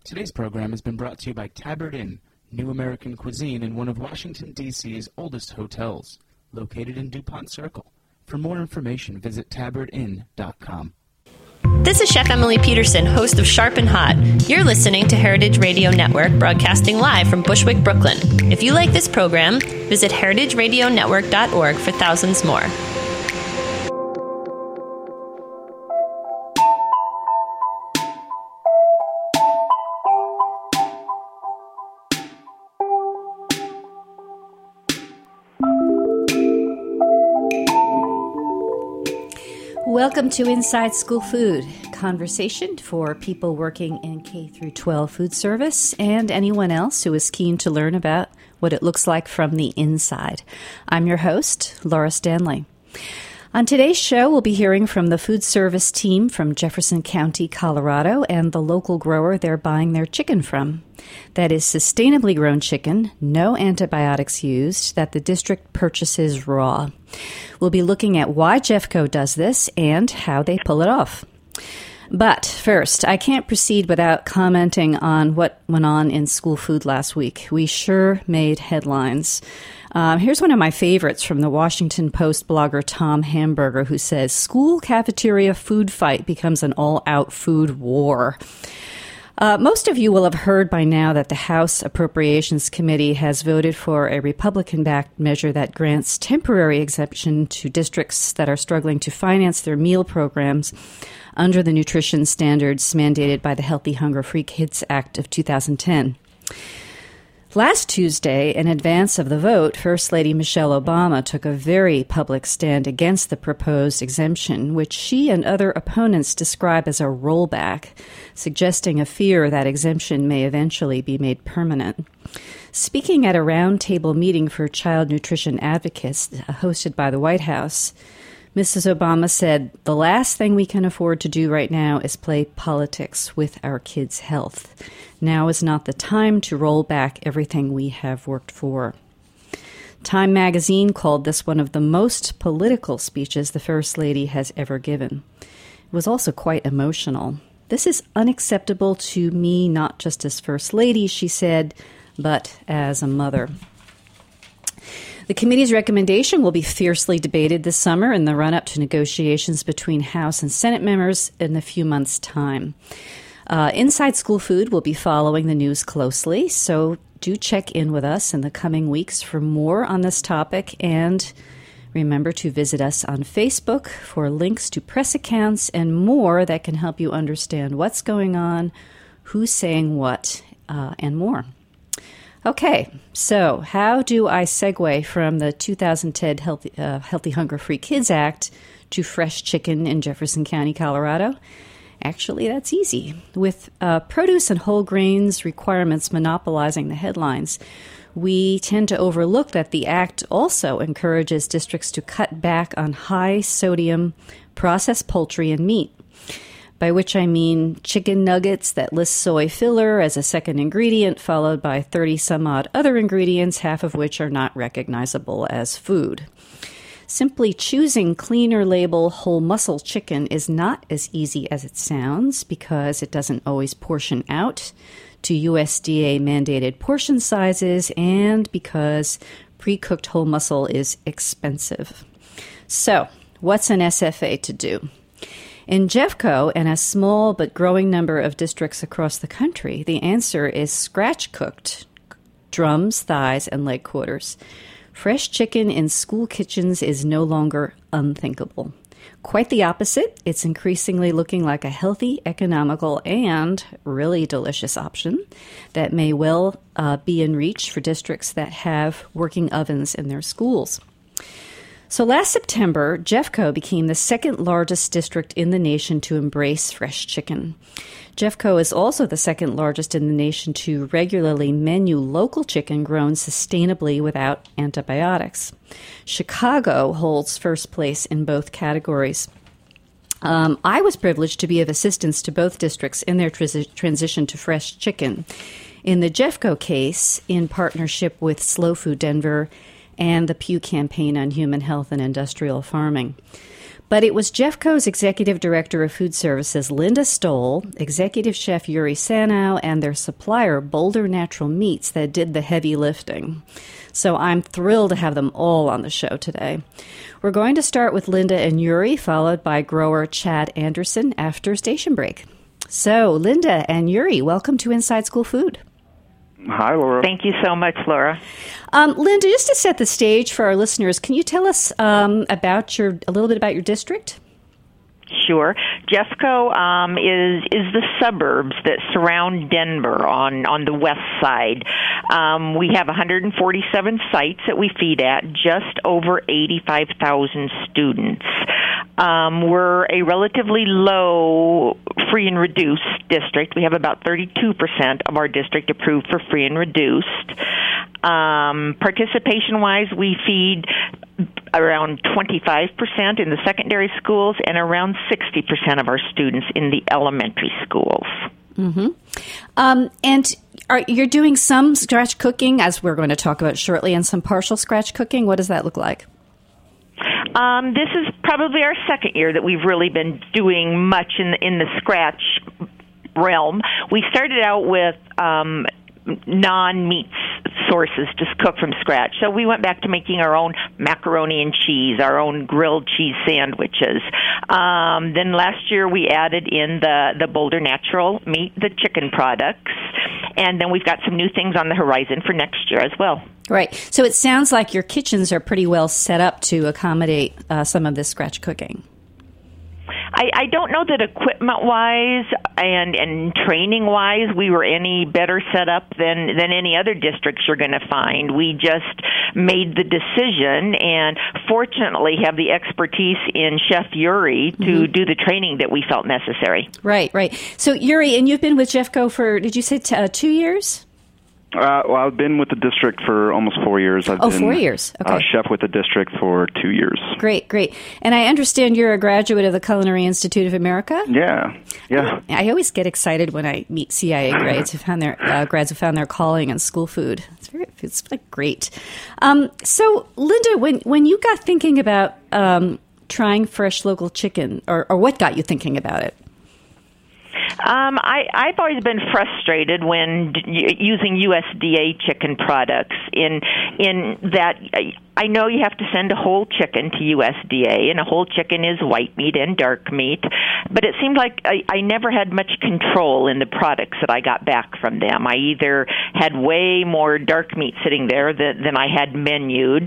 Today's program has been brought to you by Tabard Inn, new American cuisine in one of Washington, D.C.'s oldest hotels, located in DuPont Circle. For more information, visit tabardinn.com. This is Chef Emily Peterson, host of Sharp and Hot. You're listening to Heritage Radio Network, broadcasting live from Bushwick, Brooklyn. If you like this program, visit heritageradionetwork.org for thousands more. Welcome to Inside School Food, conversation for people working in K-12 food service and anyone else who is keen to learn about what it looks like from the inside. I'm your host, Laura Stanley. On today's show, we'll be hearing from the food service team from Jefferson County, Colorado, and the local grower they're buying their chicken from. That is sustainably grown chicken, no antibiotics used, that the district purchases raw. We'll be looking at why Jeffco does this and how they pull it off. But first, I can't proceed without commenting on what went on in school food last week. We sure made headlines. Here's one of my favorites from the Washington Post blogger Tom Hamburger, who says, "School cafeteria food fight becomes an all-out food war." Most of you will have heard by now that the House Appropriations Committee has voted for a Republican-backed measure that grants temporary exemption to districts that are struggling to finance their meal programs under the nutrition standards mandated by the Healthy Hunger-Free Kids Act of 2010. Last Tuesday, in advance of the vote, First Lady Michelle Obama took a very public stand against the proposed exemption, which she and other opponents describe as a rollback, suggesting a fear that exemption may eventually be made permanent. Speaking at a roundtable meeting for child nutrition advocates hosted by the White House, Mrs. Obama said, "The last thing we can afford to do right now is play politics with our kids' health. Now is not the time to roll back everything we have worked for." Time magazine called this one of the most political speeches the First Lady has ever given. It was also quite emotional. "This is unacceptable to me, not just as First Lady," she said, "but as a mother." The committee's recommendation will be fiercely debated this summer in the run-up to negotiations between House and Senate members in a few months' time. Inside School Food will be following the news closely, so do check in with us in the coming weeks for more on this topic, and remember to visit us on Facebook for links to press accounts and more that can help you understand what's going on, who's saying what, and more. Okay, so how do I segue from the 2010 Healthy Hunger-Free Kids Act to fresh chicken in Jefferson County, Colorado? Actually, that's easy. With produce and whole grains requirements monopolizing the headlines, we tend to overlook that the act also encourages districts to cut back on high-sodium processed poultry and meat, by which I mean chicken nuggets that list soy filler as a second ingredient, followed by 30-some-odd other ingredients, half of which are not recognizable as food. Simply choosing cleaner label whole muscle chicken is not as easy as it sounds because it doesn't always portion out to USDA-mandated portion sizes and because pre-cooked whole muscle is expensive. So, what's an SFA to do? In Jeffco and a small but growing number of districts across the country, the answer is scratch-cooked drums, thighs, and leg quarters. Fresh chicken in school kitchens is no longer unthinkable. Quite the opposite. It's increasingly looking like a healthy, economical, and really delicious option that may well be in reach for districts that have working ovens in their schools. So last September, Jeffco became the second largest district in the nation to embrace fresh chicken. Jeffco is also the second largest in the nation to regularly menu local chicken grown sustainably without antibiotics. Chicago holds first place in both categories. I was privileged to be of assistance to both districts in their transition to fresh chicken. In the Jeffco case, in partnership with Slow Food Denver and the Pew Campaign on Human Health and Industrial Farming. But it was Jeffco's Executive Director of Food Services, Linda Stoll, Executive Chef Yuri Sanow, and their supplier, Boulder Natural Meats, that did the heavy lifting. So I'm thrilled to have them all on the show today. We're going to start with Linda and Yuri, followed by grower Chad Anderson after station break. So, Linda and Yuri, welcome to Inside School Food. Hi, Laura. Thank you so much, Laura. Linda, just to set the stage for our listeners, can you tell us a little bit about your district? Sure. Jeffco is the suburbs that surround Denver on the west side. We have 147 sites that we feed at, just over 85,000 students. We're a relatively low free and reduced district. We have about 32% of our district approved for free and reduced. Participation-wise, we feed around 25% in the secondary schools and around 60% of our students in the elementary schools. Mm-hmm. And you're doing some scratch cooking, as we're going to talk about shortly, and some partial scratch cooking. What does that look like? This is probably our second year that we've really been doing much in the scratch realm. We started out with non-meat sources, just cook from scratch. So we went back to making our own macaroni and cheese, our own grilled cheese sandwiches. Then last year we added in the Boulder Natural Meat, the chicken products. And then we've got some new things on the horizon for next year as well. Right. So it sounds like your kitchens are pretty well set up to accommodate some of this scratch cooking. I don't know that equipment-wise and training-wise we were any better set up than any other districts you're going to find. We just made the decision and fortunately have the expertise in Chef Yuri to do the training that we felt necessary. Right. So, Yuri, and you've been with Jeffco for, did you say 2 years? Well, I've been with the district for almost 4 years. I've been 4 years. Okay. Chef with the district for 2 years. Great. And I understand you're a graduate of the Culinary Institute of America? Yeah. I always get excited when I meet CIA grads who found their calling in school food. It's like great. So, Linda, when you got thinking about trying fresh local chicken, or what got you thinking about it? I've always been frustrated when using USDA chicken products in that I know you have to send a whole chicken to USDA, and a whole chicken is white meat and dark meat, but it seemed like I never had much control in the products that I got back from them. I either had way more dark meat sitting there than I had menued,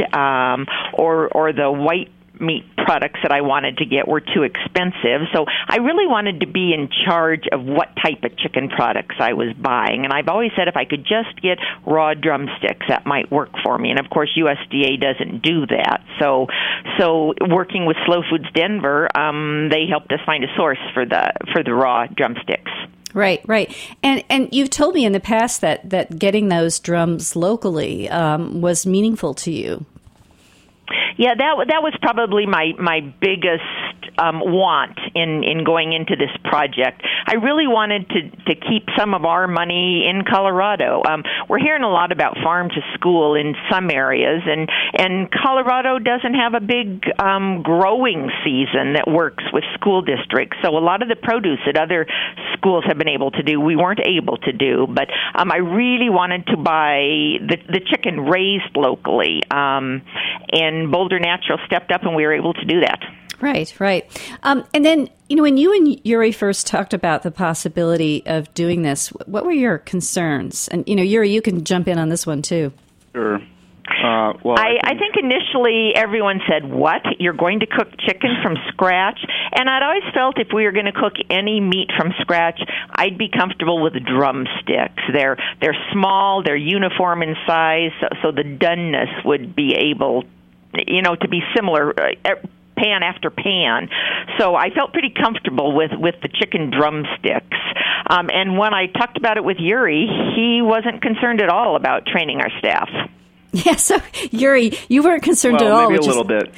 or the white meat products that I wanted to get were too expensive. So I really wanted to be in charge of what type of chicken products I was buying. And I've always said if I could just get raw drumsticks, that might work for me. And of course, USDA doesn't do that. So working with Slow Foods Denver, they helped us find a source for the raw drumsticks. Right. And you've told me in the past that getting those drums locally was meaningful to you. Yeah, that was probably my biggest want in going into this project. I really wanted to keep some of our money in Colorado. We're hearing a lot about farm to school in some areas, and Colorado doesn't have a big growing season that works with school districts. So a lot of the produce that other schools have been able to do, we weren't able to do. But I really wanted to buy the chicken raised locally, and Boulder Natural stepped up, and we were able to do that. Right. And then, when you and Yuri first talked about the possibility of doing this, what were your concerns? And, Yuri, you can jump in on this one, too. Sure. I think initially everyone said, what? You're going to cook chicken from scratch? And I'd always felt if we were going to cook any meat from scratch, I'd be comfortable with drumsticks. They're small, they're uniform in size, so the doneness would be able, to be similar pan after pan. So I felt pretty comfortable with the chicken drumsticks. And when I talked about it with Yuri, he wasn't concerned at all about training our staff. Yeah, so Yuri, you weren't concerned at all. Maybe a little bit.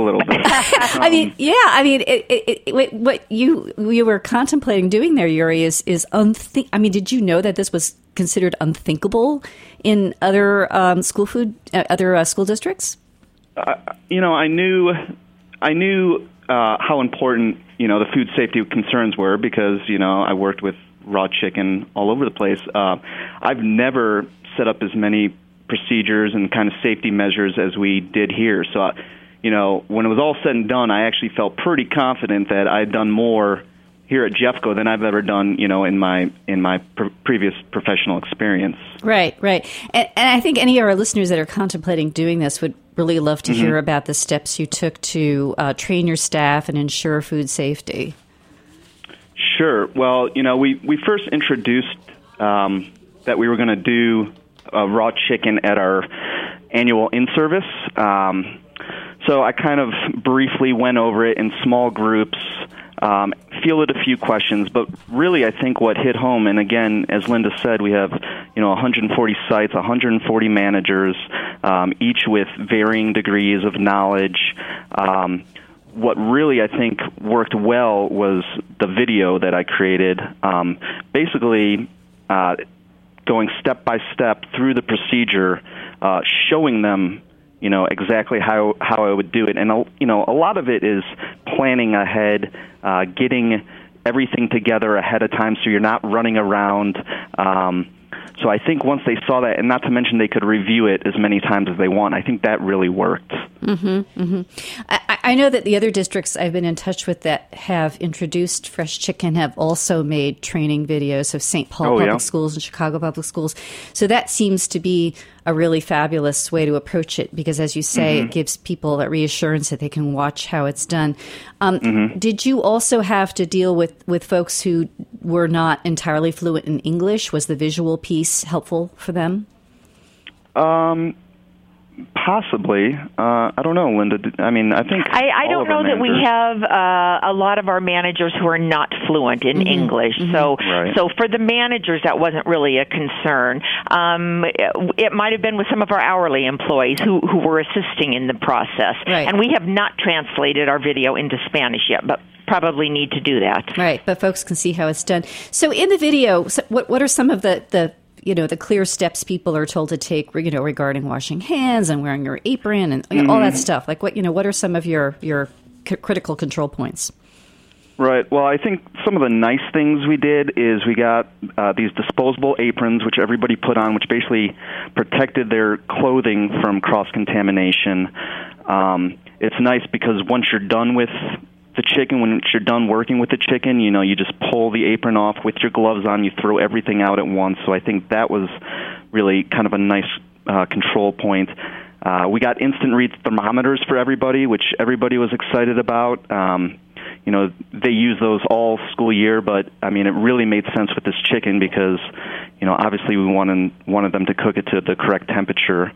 What you were contemplating doing there, Yuri, is did you know that this was considered unthinkable in other school districts? I knew how important, the food safety concerns were because, I worked with raw chicken all over the place. I've never set up as many procedures and kind of safety measures as we did here. So, when it was all said and done, I actually felt pretty confident that I had done more here at Jeffco than I've ever done, in my previous professional experience. Right. And I think any of our listeners that are contemplating doing this would really love to hear about the steps you took to train your staff and ensure food safety. Sure. Well, we first introduced that we were going to do raw chicken at our annual in-service. So I kind of briefly went over it in small groups, fielded a few questions, but really I think what hit home, and again, as Linda said, we have 140 sites, 140 managers, each with varying degrees of knowledge. What really I think worked well was the video that I created, basically going step by step through the procedure, showing them exactly how I would do it. And, a lot of it is planning ahead, getting everything together ahead of time so you're not running around. So I think once they saw that, and not to mention they could review it as many times as they want, I think that really worked. I know that the other districts I've been in touch with that have introduced fresh chicken have also made training videos of St. Paul Public Schools and Chicago Public Schools. So that seems to be a really fabulous way to approach it because, as you say, it gives people that reassurance that they can watch how it's done. Did you also have to deal with folks who were not entirely fluent in English? Was the visual piece helpful for them? Possibly. I don't know, Linda. I think I don't know that we have a lot of our managers who are not fluent in English. So for the managers, that wasn't really a concern. It might have been with some of our hourly employees who were assisting in the process. Right. And we have not translated our video into Spanish yet, but probably need to do that. Right, but folks can see how it's done. So in the video, what are some of the clear steps people are told to take, regarding washing hands and wearing your apron and all that stuff? Like what are some of your critical control points? Right. Well, I think some of the nice things we did is we got these disposable aprons, which everybody put on, which basically protected their clothing from cross-contamination. It's nice because once you're done with the chicken, when you're done working with the chicken, you just pull the apron off with your gloves on, you throw everything out at once. So I think that was really kind of a nice control point. We got instant read thermometers for everybody, which everybody was excited about. They use those all school year, but it really made sense with this chicken because, obviously we wanted them to cook it to the correct temperature.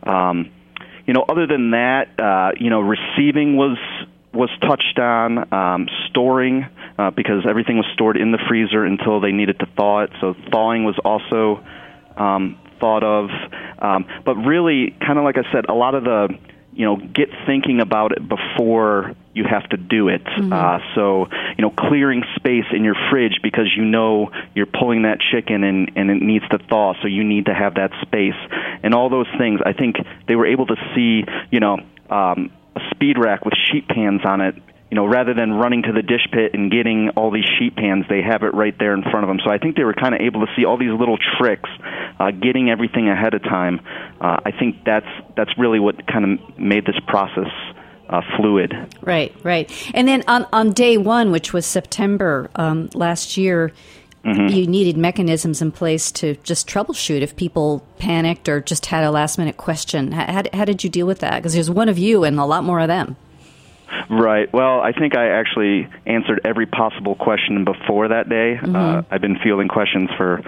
Other than that, receiving was touched on, storing, because everything was stored in the freezer until they needed to thaw it. So thawing was also thought of. But really, kind of like I said, a lot of the, get thinking about it before you have to do it. So, clearing space in your fridge because you're pulling that chicken and it needs to thaw, so you need to have that space. And all those things, I think they were able to see, a speed rack with sheet pans on it, rather than running to the dish pit and getting all these sheet pans, they have it right there in front of them. So I think they were kind of able to see all these little tricks, getting everything ahead of time. I think that's really what kind of made this process fluid. Right. And then on day one, which was September last year, you needed mechanisms in place to just troubleshoot if people panicked or just had a last-minute question. How did you deal with that? Because there's one of you and a lot more of them. Right. Well, I think I actually answered every possible question before that day. I've been fielding questions for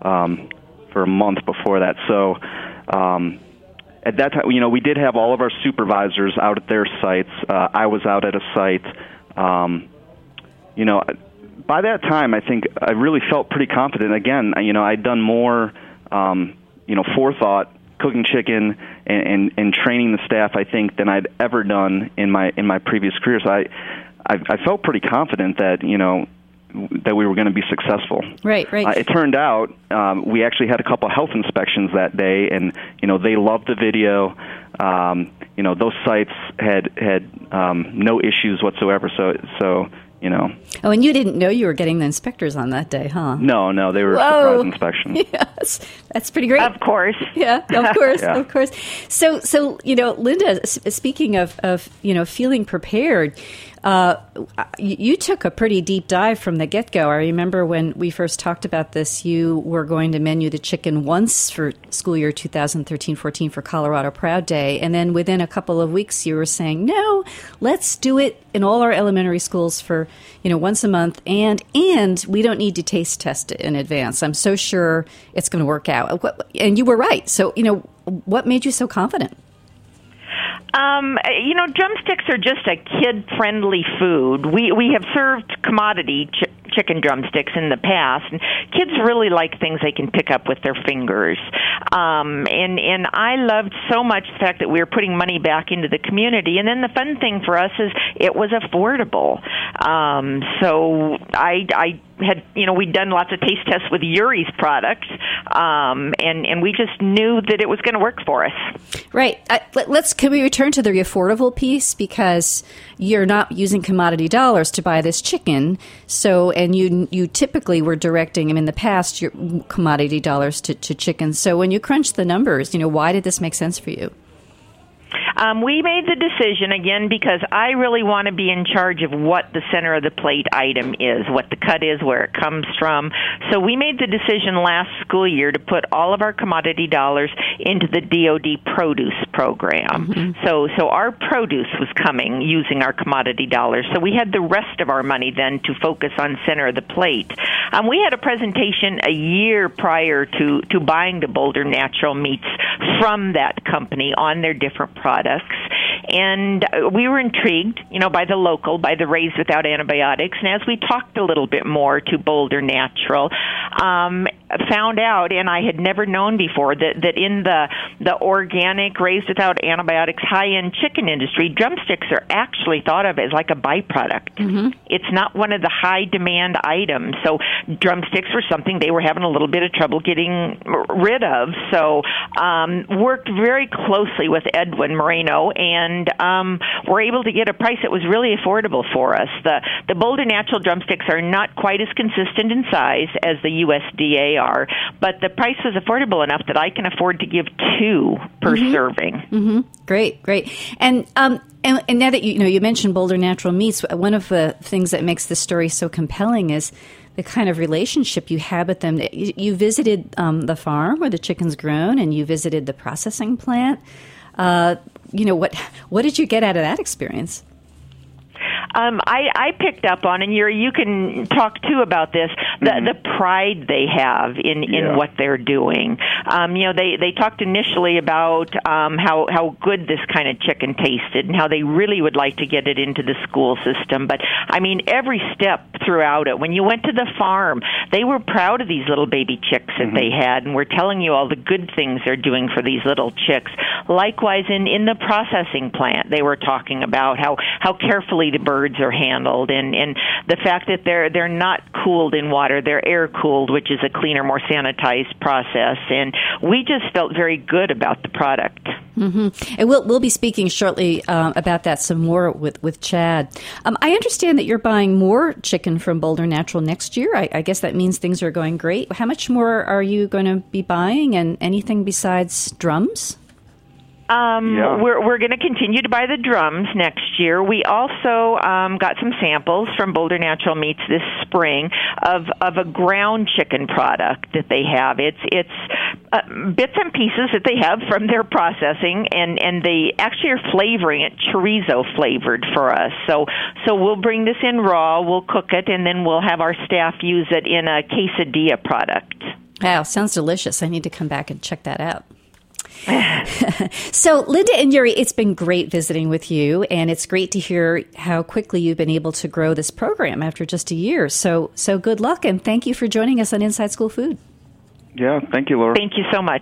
a month before that. So at that time, we did have all of our supervisors out at their sites. I was out at a site. By that time, I think I really felt pretty confident. Again, I'd done more, forethought, cooking chicken and training the staff, I think, than I'd ever done in my previous career. So I felt pretty confident that, that we were going to be successful. Right. It turned out we actually had a couple of health inspections that day, and, they loved the video. those sites had no issues whatsoever. So. Oh, and you didn't know you were getting the inspectors on that day, huh? No, they were surprise inspections. Yes, that's pretty great. Of course. Yeah, of course, Yeah. of course. So Linda, speaking of feeling prepared, you took a pretty deep dive from the get-go. I remember when we first talked about this, you were going to menu the chicken once for school year 2013-14 for Colorado Proud Day, and then within a couple of weeks you were saying, no, let's do it in all our elementary schools for once a month, and we don't need to taste test it in advance. I'm so sure it's going to work out. And you were right. So, what made you so confident? Drumsticks are just a kid-friendly food. We have served commodity chicken drumsticks in the past, and kids really like things they can pick up with their fingers. And I loved so much the fact that we were putting money back into the community. And then the fun thing for us is it was affordable. So I had, we'd done lots of taste tests with Uri's products, and we just knew that it was going to work for us. Right. Can we return to the affordable piece, because you're not using commodity dollars to buy this chicken. So, and you typically were directing in the past your commodity dollars to chicken. So when you crunch the numbers, why did this make sense for you? We made the decision, again, because I really want to be in charge of what the center of the plate item is, what the cut is, where it comes from. So we made the decision last school year to put all of our commodity dollars into the DoD produce program. Mm-hmm. So our produce was coming using our commodity dollars. So we had the rest of our money then to focus on center of the plate. We had a presentation a year prior to buying the Boulder Natural Meats from that company on their different products. And we were intrigued, by the Raised Without Antibiotics. And as we talked a little bit more to Boulder Natural, found out, and I had never known before, that in the organic, Raised Without Antibiotics, high-end chicken industry, drumsticks are actually thought of as like a byproduct. Mm-hmm. It's not one of the high-demand items. So drumsticks were something they were having a little bit of trouble getting rid of. So worked very closely with Edwin Moreno, and were able to get a price that was really affordable for us. The Boulder Natural drumsticks are not quite as consistent in size as the USDA are, but the price was affordable enough that I can afford to give 2 per mm-hmm. serving. Mm-hmm. Great. And now that you mentioned Boulder Natural Meats, one of the things that makes this story so compelling is the kind of relationship you have with them. You visited the farm where the chicken's grown, and you visited the processing plant. What did you get out of that experience? I picked up on, and you can talk too about this, the pride they have in what they're doing. They talked initially about how good this kind of chicken tasted and how they really would like to get it into the school system. But, every step throughout it, when you went to the farm, they were proud of these little baby chicks that they had, and were telling you all the good things they're doing for these little chicks. Likewise, in the processing plant, they were talking about how carefully the birds are handled, and the fact that they're not cooled in water, they're air cooled, which is a cleaner, more sanitized process. And we just felt very good about the product. Mm-hmm. And we'll be speaking shortly about that some more with Chad. I understand that you're buying more chicken from Boulder Natural next year. I guess that means things are going great. How much more are you going to be buying, and anything besides drums? We're going to continue to buy the drums next year. We also got some samples from Boulder Natural Meats this spring of a ground chicken product that they have. It's bits and pieces that they have from their processing, and they actually are flavoring it chorizo flavored for us. So we'll bring this in raw, we'll cook it, and then we'll have our staff use it in a quesadilla product. Wow, sounds delicious. I need to come back and check that out. So, Linda and Uri, it's been great visiting with you, and it's great to hear how quickly you've been able to grow this program after just a year. So good luck, and thank you for joining us on Inside School Food. Yeah, thank you, Laura. Thank you so much.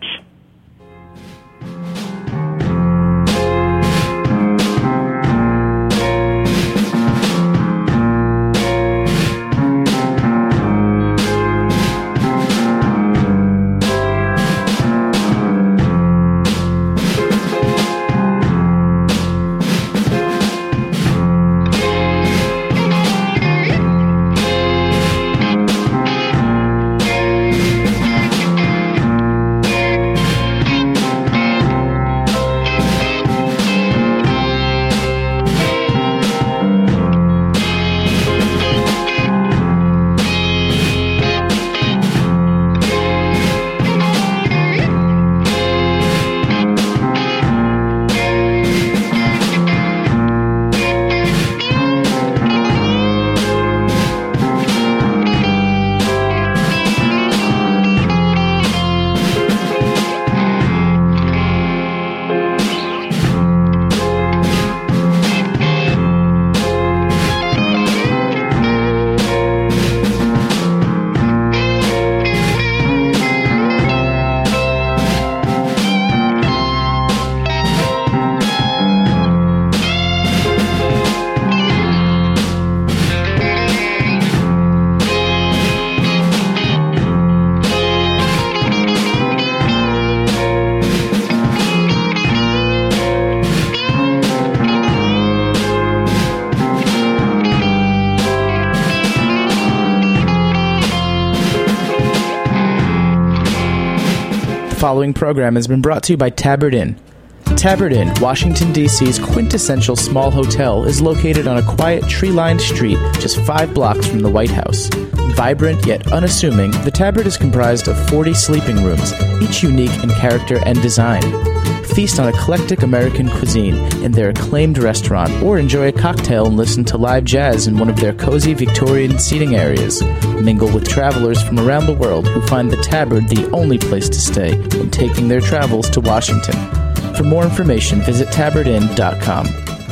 following program has been brought to you by Tabard Inn. Tabard Inn, Washington, D.C.'s quintessential small hotel, is located on a quiet, tree-lined street just 5 blocks from the White House. Vibrant yet unassuming, the Tabard is comprised of 40 sleeping rooms, each unique in character and design. Feast on eclectic American cuisine in their acclaimed restaurant, or enjoy a cocktail and listen to live jazz in one of their cozy Victorian seating areas. Mingle with travelers from around the world who find the Tabard the only place to stay when taking their travels to Washington. For more information, visit tabardinn.com.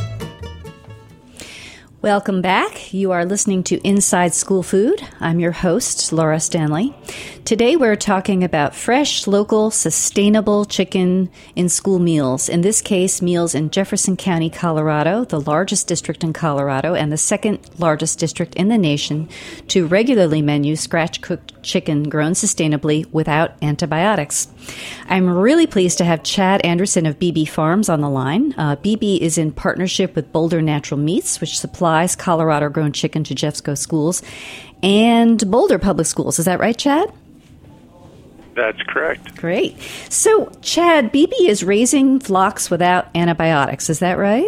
Welcome back. You are listening to Inside School Food. I'm your host, Laura Stanley. Today we're talking about fresh, local, sustainable chicken in school meals. In this case, meals in Jefferson County, Colorado, the largest district in Colorado and the second largest district in the nation to regularly menu scratch-cooked chicken grown sustainably without antibiotics. I'm really pleased to have Chad Anderson of BB Farms on the line. BB is in partnership with Boulder Natural Meats, which supplies Colorado-grown chicken to Jeffco schools and Boulder Public Schools. Is that right, Chad? That's correct. Great. So, Chad, BB is raising flocks without antibiotics. Is that right?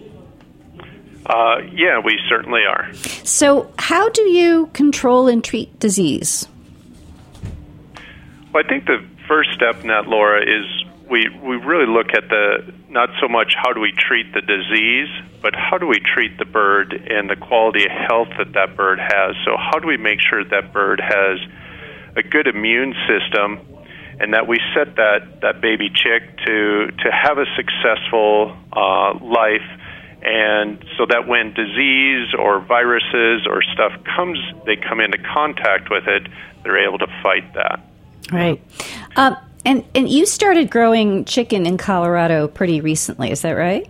Yeah, we certainly are. So, how do you control and treat disease? Well, I think the first step in that, Laura, is we really look at not so much how do we treat the disease, but how do we treat the bird and the quality of health that bird has. So how do we make sure that bird has a good immune system and that we set that baby chick to have a successful life, and so that when disease or viruses or stuff they come into contact with it, they're able to fight that. Right. And you started growing chicken in Colorado pretty recently, is that right?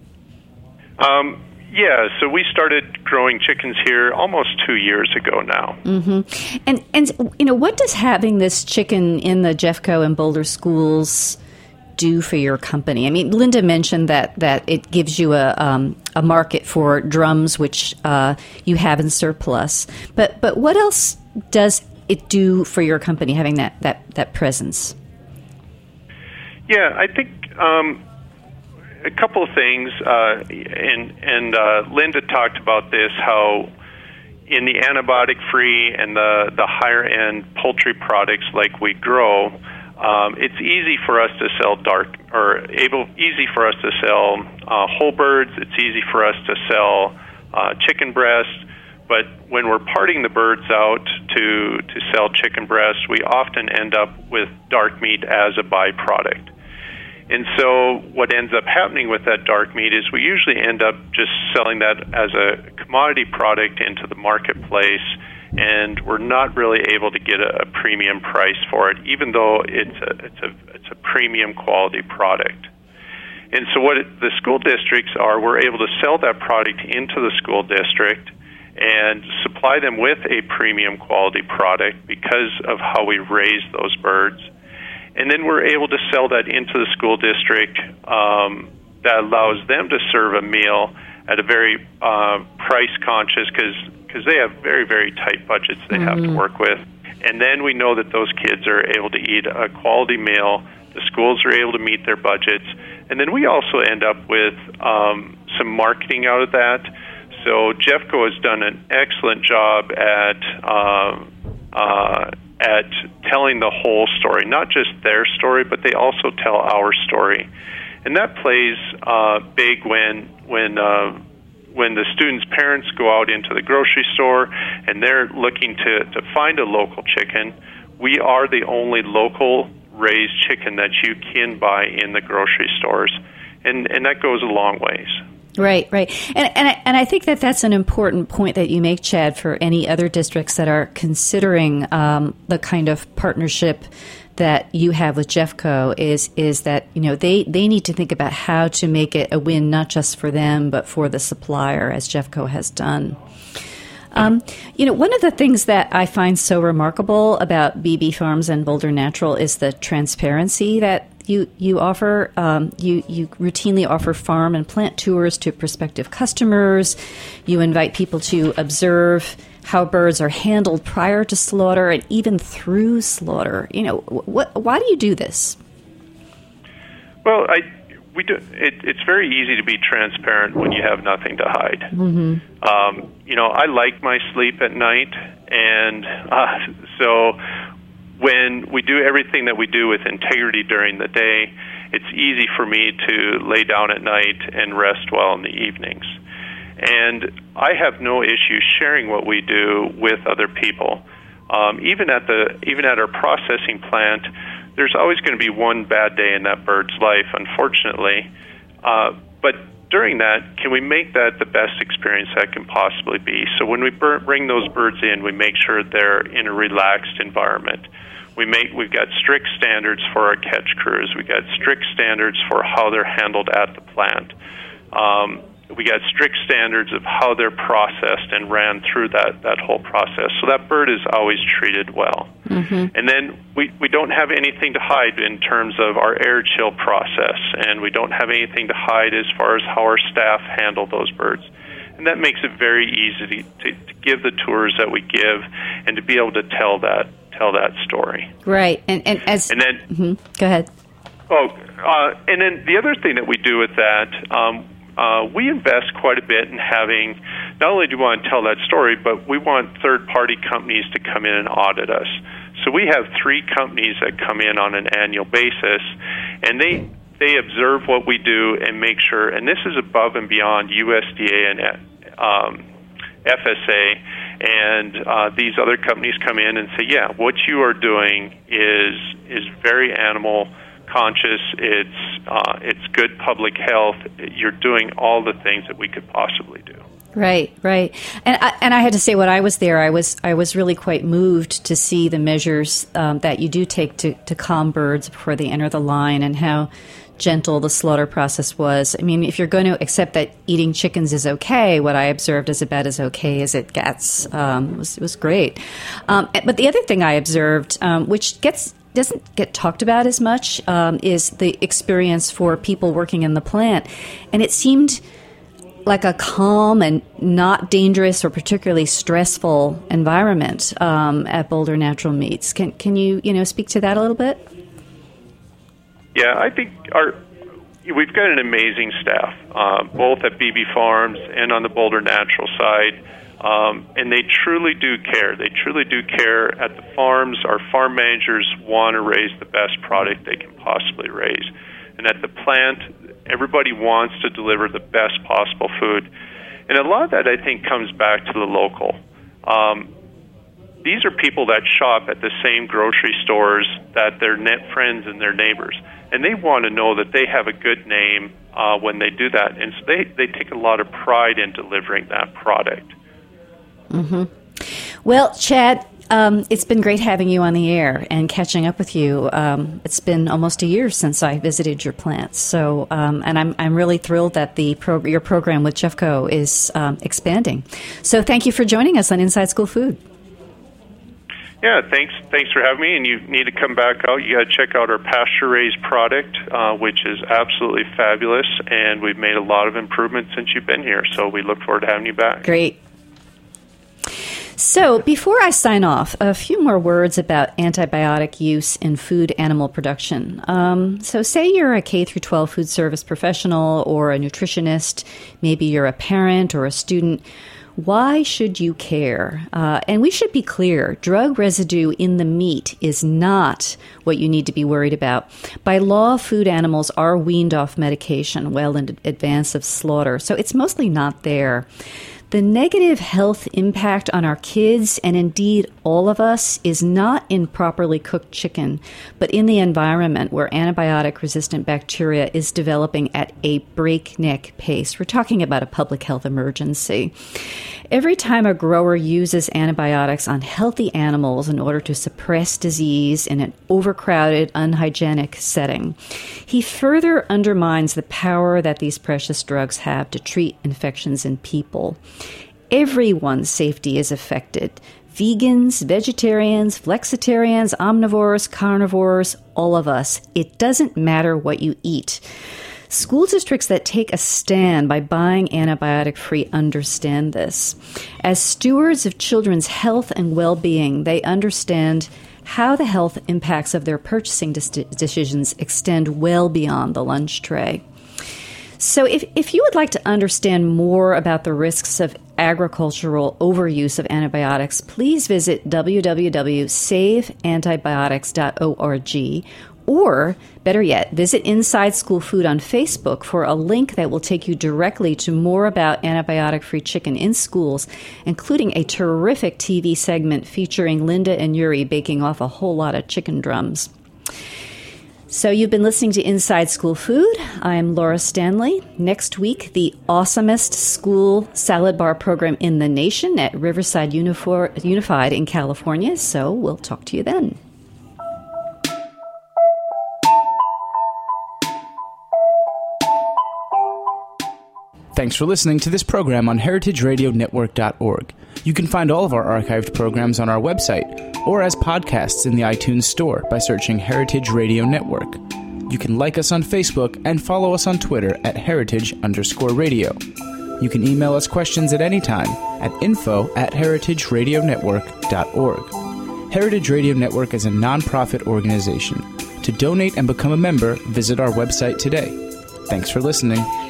Yeah, so we started growing chickens here almost 2 years ago now. Mm-hmm. And you know, what does having this chicken in the Jeffco and Boulder schools do for your company? I mean, Linda mentioned that it gives you a market for drums, which you have in surplus. But what else does it do for your company, having that presence? Yeah, I think a couple of things, and Linda talked about this, how in the antibiotic-free and the higher-end poultry products like we grow, it's easy for us to sell easy for us to sell whole birds. It's easy for us to sell chicken breasts. But when we're parting the birds out to sell chicken breasts, we often end up with dark meat as a byproduct. And so what ends up happening with that dark meat is we usually end up just selling that as a commodity product into the marketplace, and we're not really able to get a premium price for it, even though it's a premium quality product. And so what the school districts are, we're able to sell that product into the school district and supply them with a premium quality product because of how we raise those birds. And then we're able to sell that into the school district that allows them to serve a meal at a very price conscious, because they have very, very tight budgets they have to work with. And then we know that those kids are able to eat a quality meal. The schools are able to meet their budgets. And then we also end up with some marketing out of that. So Jeffco has done an excellent job at telling the whole story, not just their story, but they also tell our story. And that plays big when the students' parents go out into the grocery store and they're looking to find a local chicken. We are the only local raised chicken that you can buy in the grocery stores, and that goes a long ways. Right. And I think that's an important point that you make, Chad, for any other districts that are considering the kind of partnership that you have with Jeffco is that, you know, they need to think about how to make it a win, not just for them, but for the supplier, as Jeffco has done. You know, one of the things that I find so remarkable about BB Farms and Boulder Natural is the transparency that you offer you routinely offer farm and plant tours to prospective customers. You invite people to observe how birds are handled prior to slaughter and even through slaughter. Why do you do this? Well, we do. It's very easy to be transparent when you have nothing to hide. Mm-hmm. I like my sleep at night, and so when we do everything that we do with integrity during the day, it's easy for me to lay down at night and rest well in the evenings. And I have no issue sharing what we do with other people. Even at our processing plant, there's always going to be one bad day in that bird's life, unfortunately. But during that, can we make that the best experience that can possibly be? So when we bring those birds in, we make sure they're in a relaxed environment. We've got strict standards for our catch crews. We've got strict standards for how they're handled at the plant. We got strict standards of how they're processed and ran through that whole process. So that bird is always treated well. Mm-hmm. And then we don't have anything to hide in terms of our air chill process, and we don't have anything to hide as far as how our staff handle those birds. And that makes it very easy to give the tours that we give and to be able to tell that story. Right. And then mm-hmm. Go ahead. And then the other thing that we do with that, we invest quite a bit in having, not only do we want to tell that story, but we want third-party companies to come in and audit us. So we have 3 companies that come in on an annual basis, and they observe what we do and make sure, and this is above and beyond USDA and FSA, and these other companies come in and say, yeah, what you are doing is very animal conscious, it's good public health, you're doing all the things that we could possibly do. Right. And I had to say, when I was there, I was really quite moved to see the measures that you do take to calm birds before they enter the line, and how gentle the slaughter process was. I mean, if you're going to accept that eating chickens is okay, what I observed is about as okay as it gets. It was great. But the other thing I observed, which doesn't get talked about as much, is the experience for people working in the plant. And it seemed like a calm and not dangerous or particularly stressful environment at Boulder Natural Meats. Can you speak to that a little bit? Yeah, I think we've got an amazing staff, both at BB Farms and on the Boulder Natural side. And they truly do care. They truly do care at the farms. Our farm managers want to raise the best product they can possibly raise. And at the plant, everybody wants to deliver the best possible food. And a lot of that, I think, comes back to the local. These are people that shop at the same grocery stores that their net friends and their neighbors. And they want to know that they have a good name when they do that. And so they take a lot of pride in delivering that product. Mm-hmm. Well, Chad, it's been great having you on the air and catching up with you. It's been almost a year since I visited your plants, so and I'm really thrilled that your program with Jeffco is expanding. So thank you for joining us on Inside School Food. Yeah, thanks for having me. And you need to come back out. You got to check out our pasture-raised product, which is absolutely fabulous, and we've made a lot of improvements since you've been here. So we look forward to having you back. Great. So before I sign off, a few more words about antibiotic use in food animal production. So say you're a K-12 food service professional or a nutritionist, maybe you're a parent or a student. Why should you care? And we should be clear, drug residue in the meat is not what you need to be worried about. By law, food animals are weaned off medication well in advance of slaughter, so it's mostly not there. The negative health impact on our kids, and indeed all of us, is not in properly cooked chicken, but in the environment where antibiotic-resistant bacteria is developing at a breakneck pace. We're talking about a public health emergency. Every time a grower uses antibiotics on healthy animals in order to suppress disease in an overcrowded, unhygienic setting, he further undermines the power that these precious drugs have to treat infections in people. Everyone's safety is affected. Vegans, vegetarians, flexitarians, omnivores, carnivores, all of us. It doesn't matter what you eat. School districts that take a stand by buying antibiotic-free understand this. As stewards of children's health and well-being, they understand how the health impacts of their purchasing decisions extend well beyond the lunch tray. So if you would like to understand more about the risks of agricultural overuse of antibiotics, please visit www.saveantibiotics.org, or better yet, visit Inside School Food on Facebook for a link that will take you directly to more about antibiotic-free chicken in schools, including a terrific TV segment featuring Linda and Yuri baking off a whole lot of chicken drums. So you've been listening to Inside School Food. I'm Laura Stanley. Next week, the awesomest school salad bar program in the nation at Riverside Unified in California. So we'll talk to you then. Thanks for listening to this program on heritageradionetwork.org. You can find all of our archived programs on our website or as podcasts in the iTunes Store by searching Heritage Radio Network. You can like us on Facebook and follow us on Twitter at @heritage_radio. You can email us questions at any time at info@heritageradionetwork.org. Heritage Radio Network is a nonprofit organization. To donate and become a member, visit our website today. Thanks for listening.